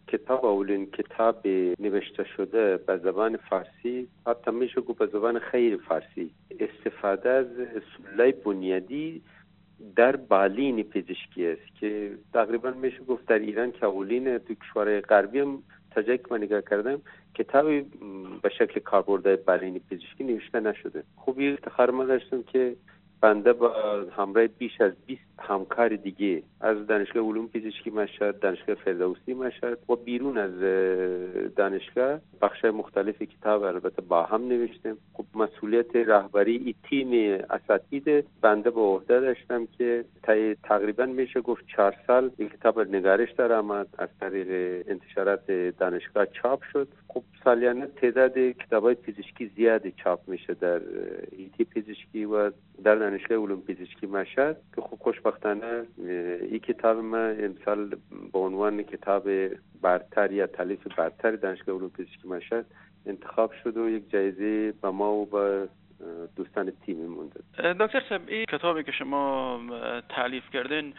کتاب اولین کتاب نوشته شده به زبان فارسی، حتی میشه گفت به زبان خیلی فارسی، استفاده از اصولای بنیادی در بالین پزشکی است که تقریبا میشه گفت در ایران که اولین، تو کشورهای غربی هم تا جایی که من نگاه کردم کتابی به شکل کاربرد بالین پزشکی نوشته نشده. خوبی افتخار ما داشتم که بنده با همراه بیش از 20 همکار دیگه از دانشگاه علوم پزشکی مشهد، دانشگاه فردوسی مشهد و بیرون از دانشگاه بخش‌های مختلف کتاب البته با هم نوشتیم. خب مسئولیت رهبری این تیم اساتید بنده به عهده داشتم که تقریبا میشه گفت 4 سال این کتاب نگارش درآمد، از طریق انتشارات دانشگاه چاپ شد. خب سالیانه تعداد کتاب‌های پزشکی زیادی چاپ میشه در ایتی پزشکی و در دانشگاه علوم پزشکی مشهد که خب خوشبختانه این کتاب ما امسال به عنوان کتاب برتر یا تالیف برتر دانشگاه علوم پزشکی مشهد انتخاب شد و یک جایزه به ما و به دوستان تیمی مونده. دکتر صاحب، این کتابی که شما تالیف کردین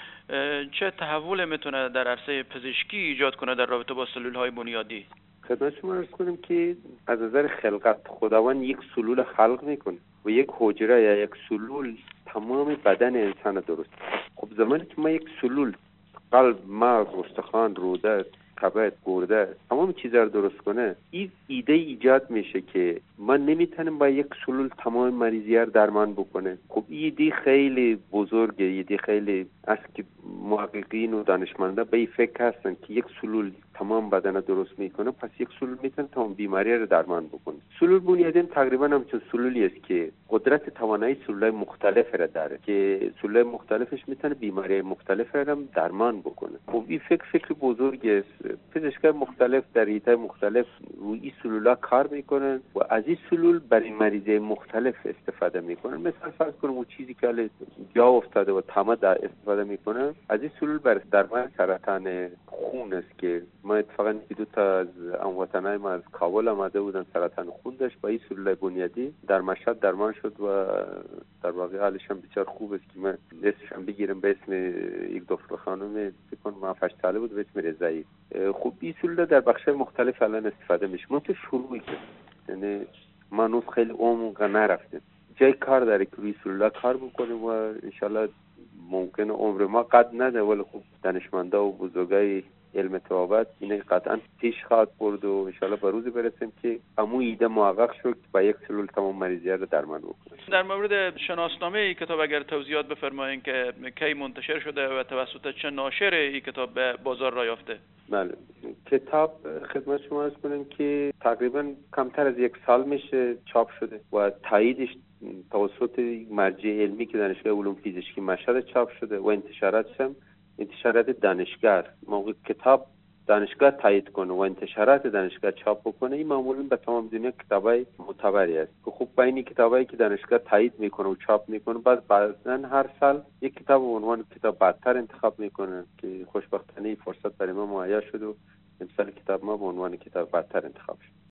چه تحول میتونه در عرصه پزشکی ایجاد کنه در رابطه با سلول‌های بنیادی؟ خدمت شما عرض کنیم که از نظر خلقت خداوند یک سلول خلق میکنه و یک حجره یا یک سلول تمام بدن انسان درست. خب زمانی که ما یک سلول قلب، مغز، استخوان، روده، کبد، گرده تمام چیزا رو درست کنه، این ایده ایجاد میشه که ما نمیتونیم با یک سلول تمام مریضی‌ها رو درمان بکنه. خب ایده خیلی بزرگه، ایده خیلی است که محققین و دانشمندا به این فکر هستن که یک سلول تمام بدن رو درست میکنه، پس یک سلول میتونه تمام بیماری رو درمان بکنه. سلول بنیادی تقریبا همچون سلولی است که قدرت توانایی سلولای مختلف را داره که سلولای مختلفش میتونه بیماری مختلف را هم درمان بکنه. خب این فکر بزرگی است. پزشکان مختلف در حیطه‌های مختلف روی این سلولا کار میکنن و از این سلول برای مریضای مختلف استفاده میکنن. مثلا فرض کنیم اون چیزی که جا افتاده و تمام استفاده میکنن از این سلول برای درمان سرطان خون است که ما اتفاقا دو تا از هموطنای ما از کابل آمده بودن، سرطان خون داشت، با این سلول بنیادی در مشهد درمان شد و در واقع حالش هم بسیار خوب است که من اسمش هم بگیرم به اسم یک دکتر خانم فکر کنم 7 ساله بود به اسم رضایی. خب این سلول در بخش‌های مختلف الان استفاده میشه. ما تو شروعی که یعنی ما هنوز خیلی عمق نرفتیم، جای کار داره که روی سلولا کار بکنیم و انشالله ممکنه عمر ما قد نده، ولی خب دانشمندا و بزرگای علم طبابت اینه قطعا پیش خواهد برد و انشالله به روزی برسیم که همون ایده محقق شد با یک سلول تمام مریضی‌ها رو درمان بکنه. در مورد شناسنامه این کتاب اگر توضیحات بفرمایید که کی منتشر شده و توسط چه ناشر این کتاب به بازار را یافته؟ بله، کتاب خدمت شما عرض کنم که تقریبا کمتر از 1 سال میشه چاپ شده و تاییدش توسط مرجع علمی که دانشگاه علوم پزشکی مشهد چاپ شده و انتشاراتش هم انتشارات دانشگاه. موقع کتاب دانشگاه تایید کنه و انتشارات دانشگاه چاپ بکنه، این معمولا به تمام دنیا کتابای معتبری است که خب با این کتابایی که دانشگاه تایید میکنه و چاپ میکنه بعضا هر سال یک کتاب به عنوان کتاب برتر انتخاب میکنه که خوشبختانه فرصت برای ما مهیا شد و امسال کتاب ما به عنوان کتاب برتر انتخاب شد.